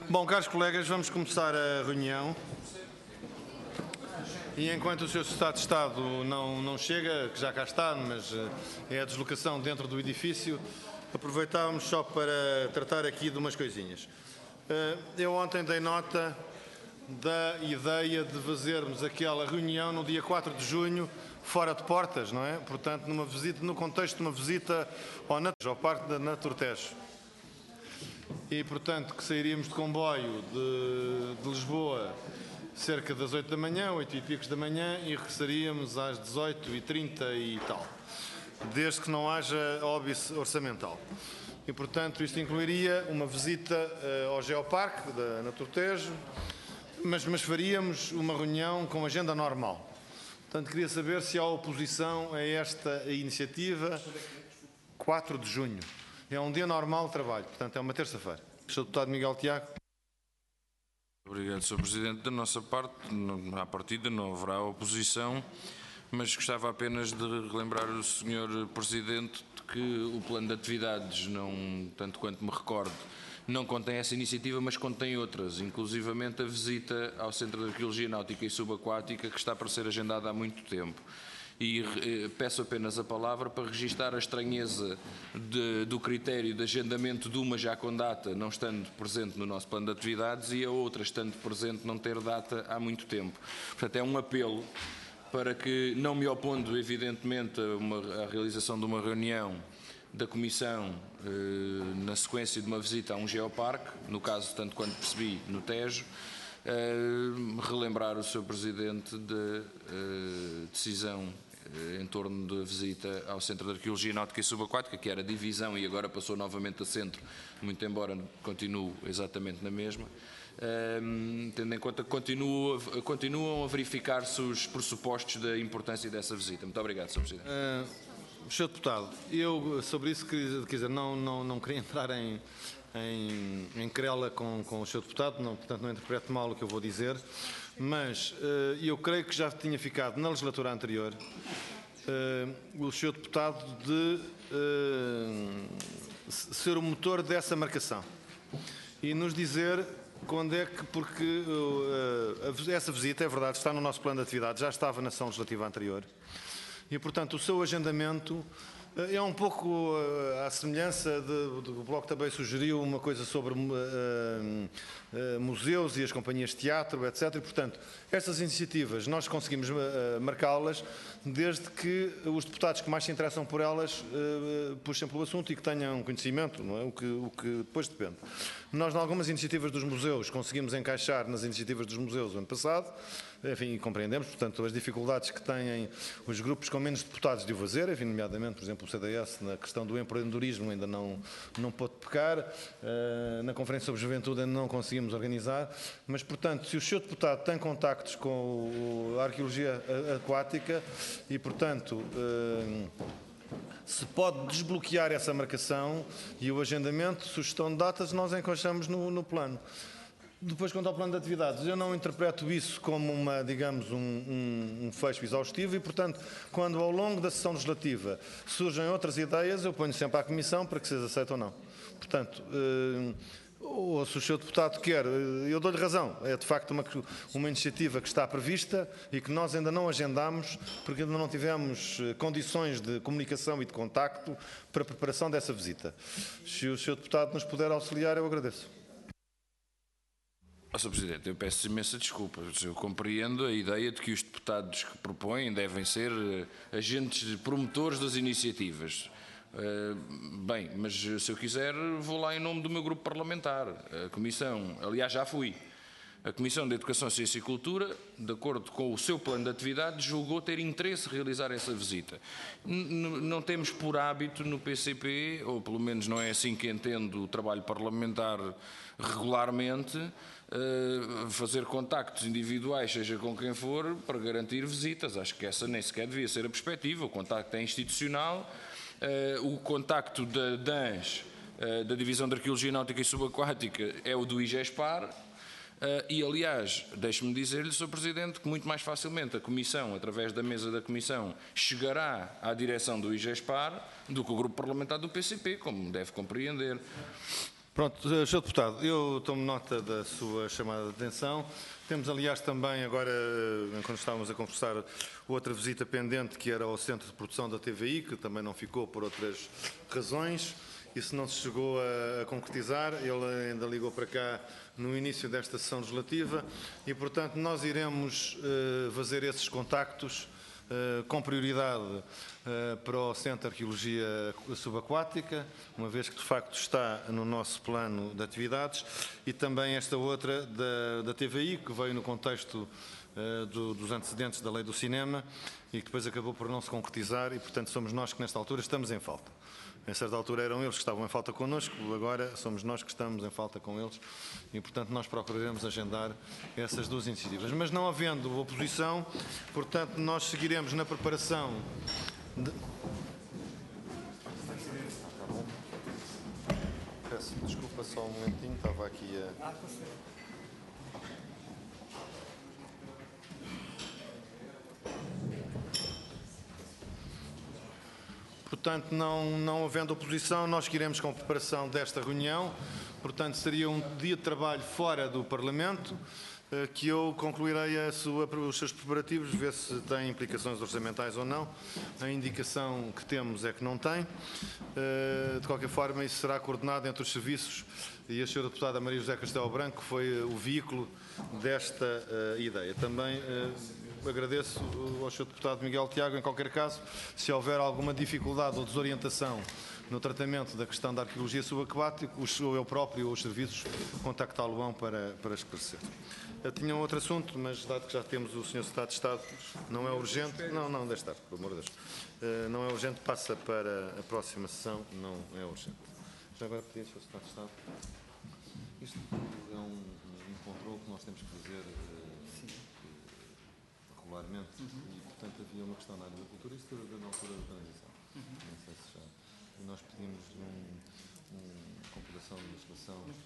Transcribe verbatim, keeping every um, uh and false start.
Bom, caros colegas, vamos começar a reunião. E enquanto o senhor Secretário de Estado não, não chega, que já cá está, mas é a deslocação dentro do edifício, aproveitávamos só para tratar aqui de umas coisinhas. Eu ontem dei nota da ideia de fazermos aquela reunião no dia quatro de junho, fora de portas, não é? Portanto, numa visita, no contexto de uma visita ao, ao Parque da Naturtejo. E, portanto, que sairíamos de comboio de, de Lisboa cerca das oito da manhã, oito e picos da manhã, e regressaríamos às dezoito e trinta e tal, desde que não haja óbice orçamental. E, portanto, isto incluiria uma visita uh, ao Geoparque da Naturtejo, mas, mas faríamos uma reunião com agenda normal. Portanto, queria saber se há oposição a esta iniciativa. quatro de junho. É um dia normal de trabalho, portanto, é uma terça-feira. senhor Deputado Miguel Tiago. Obrigado, senhor Presidente. Da nossa parte, à partida, não haverá oposição, mas gostava apenas de relembrar o senhor Presidente que o plano de atividades, não, tanto quanto me recordo, não contém essa iniciativa, mas contém outras, inclusivamente a visita ao Centro de Arqueologia Náutica e Subaquática, que está para ser agendada há muito tempo. E eh, peço apenas a palavra para registar a estranheza de, do critério de agendamento de uma já com data, não estando presente no nosso plano de atividades, e a outra estando presente não ter data há muito tempo. Portanto, é um apelo para que, não me opondo evidentemente a, uma, a realização de uma reunião da Comissão eh, na sequência de uma visita a um geoparque, no caso, tanto quanto percebi, no Tejo, eh, relembrar o senhor Presidente de eh, decisão em torno da visita ao Centro de Arqueologia Náutica e Subaquática, que era divisão e agora passou novamente a centro, muito embora continue exatamente na mesma, um, tendo em conta que continua, continuam a verificar-se os pressupostos da importância dessa visita. Muito obrigado, senhor Presidente. Uh, senhor Deputado, eu sobre isso quer dizer, não, não, não queria entrar em, em, em querela com, com o senhor Deputado, não, portanto não interprete mal o que eu vou dizer. Mas uh, eu creio que já tinha ficado na legislatura anterior uh, o senhor Deputado de uh, ser o motor dessa marcação e nos dizer quando é que, porque uh, essa visita, é verdade, está no nosso plano de atividade, já estava na sessão legislativa anterior e, portanto, o seu agendamento é um pouco à semelhança de, de, o Bloco também sugeriu uma coisa sobre uh, uh, museus e as companhias de teatro, etcétera. E, portanto, estas iniciativas nós conseguimos uh, marcá-las desde que os deputados que mais se interessam por elas uh, puxem pelo assunto e que tenham conhecimento, não é? O que, o que depois depende. Nós, em algumas iniciativas dos museus, conseguimos encaixar nas iniciativas dos museus o ano passado, enfim, compreendemos, portanto, as dificuldades que têm os grupos com menos deputados de o fazer, enfim, nomeadamente, por exemplo, o C D S, na questão do empreendedorismo ainda não, não pôde pecar, uh, na Conferência sobre Juventude ainda não conseguimos organizar, mas, portanto, se o senhor deputado tem contactos com o, a arqueologia aquática e, portanto, uh, se pode desbloquear essa marcação e o agendamento, sugestão de datas, nós encaixamos no, no plano. Depois, quanto ao plano de atividades, eu não interpreto isso como uma, digamos, um, um, um fecho exaustivo e, portanto, quando ao longo da sessão legislativa surgem outras ideias, eu ponho sempre à Comissão para que vocês aceitem ou não. Portanto, eh, ou se o senhor Deputado quer, eu dou-lhe razão, é de facto uma, uma iniciativa que está prevista e que nós ainda não agendámos porque ainda não tivemos condições de comunicação e de contacto para a preparação dessa visita. Se o senhor Deputado nos puder auxiliar, eu agradeço. senhor Presidente, eu peço imensa desculpa. Eu compreendo a ideia de que os deputados que propõem devem ser agentes promotores das iniciativas. Bem, mas se eu quiser vou lá em nome do meu grupo parlamentar. A Comissão, aliás já fui, a Comissão de Educação, Ciência e Cultura, de acordo com o seu plano de atividade, julgou ter interesse em realizar essa visita. N- não temos por hábito no P C P, ou pelo menos não é assim que entendo o trabalho parlamentar regularmente, uh, fazer contactos individuais, seja com quem for, para garantir visitas. Acho que essa nem sequer devia ser a perspectiva. O contacto é institucional. Uh, o contacto da D A N S, uh, da Divisão de Arqueologia Náutica e Subaquática, é o do IGESPAR. Uh, e, aliás, deixe-me dizer-lhe, senhor Presidente, que muito mais facilmente a Comissão, através da mesa da Comissão, chegará à direção do IGESPAR do que o Grupo Parlamentar do P C P, como deve compreender. Pronto, senhor Deputado, eu tomo nota da sua chamada de atenção. Temos, aliás, também agora, quando estávamos a conversar, outra visita pendente, que era ao Centro de Produção da T V I, que também não ficou por outras razões. Isso não se chegou a, a concretizar. Ele ainda ligou para cá no início desta sessão legislativa e, portanto, nós iremos uh, fazer esses contactos Uh, com prioridade uh, para o Centro de Arqueologia Subaquática, uma vez que de facto está no nosso plano de atividades, e também esta outra da, da T V I, que veio no contexto uh, do, dos antecedentes da Lei do Cinema e que depois acabou por não se concretizar e, portanto, somos nós que nesta altura estamos em falta. Em certa altura eram eles que estavam em falta connosco, agora somos nós que estamos em falta com eles e, portanto, nós procuraremos agendar essas duas iniciativas. Mas não havendo oposição, portanto, nós seguiremos na preparação de... Peço desculpa só um momentinho, estava aqui a... Portanto, não, não havendo oposição, nós queremos com a preparação desta reunião. Portanto, seria um dia de trabalho fora do Parlamento, que eu concluirei a sua, os seus preparativos, ver se tem implicações orçamentais ou não. A indicação que temos é que não tem. De qualquer forma, isso será coordenado entre os serviços e a senhora deputada Maria José Castelo Branco, que foi o veículo desta uh, ideia. Também uh, agradeço ao senhor deputado Miguel Tiago, em qualquer caso, se houver alguma dificuldade ou desorientação no tratamento da questão da arqueologia subaquática, ou eu próprio ou os serviços contactá-lo-ão para, para esclarecer. Eu tinha um outro assunto, mas dado que já temos o senhor Secretário de Estado, não é urgente. Não, não, deixe estar, por amor de Deus. Uh, não é urgente, passa para a próxima sessão, não é urgente. Já agora pedi ao senhor Secretário de Estado. Isto é um, um controle que nós temos que fazer uh, regularmente uhum. e, portanto, havia uma questão na área da cultura, isto era na altura da transição. Uhum. Não sei se já. E nós pedimos um, um compilação de legislação